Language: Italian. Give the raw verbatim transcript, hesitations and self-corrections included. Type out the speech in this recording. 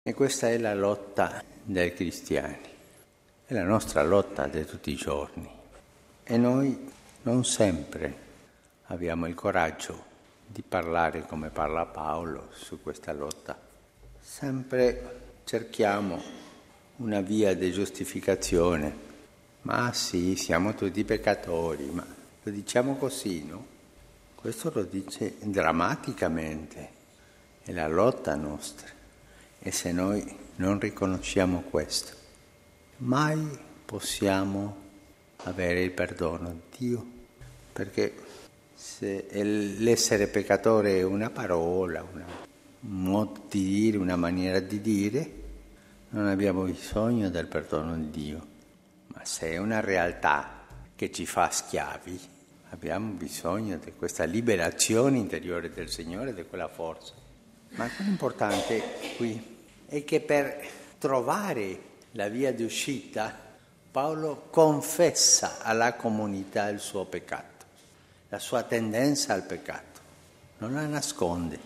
E questa è la lotta dei cristiani, è la nostra lotta di tutti i giorni. E noi non sempre abbiamo il coraggio di parlare come parla Paolo su questa lotta. Sempre cerchiamo una via di giustificazione. Ma sì, siamo tutti peccatori, ma lo diciamo così, no? Questo lo dice drammaticamente, è la lotta nostra. E se noi non riconosciamo questo, mai possiamo avere il perdono di Dio, perché se l'essere peccatore è una parola, una, un modo di dire, una maniera di dire, non abbiamo bisogno del perdono di Dio. Ma se è una realtà che ci fa schiavi, abbiamo bisogno di questa liberazione interiore del Signore, di quella forza. Ma l'importante qui è che per trovare la via di uscita, Paolo confessa alla comunità il suo peccato, la sua tendenza al peccato, non la nasconde.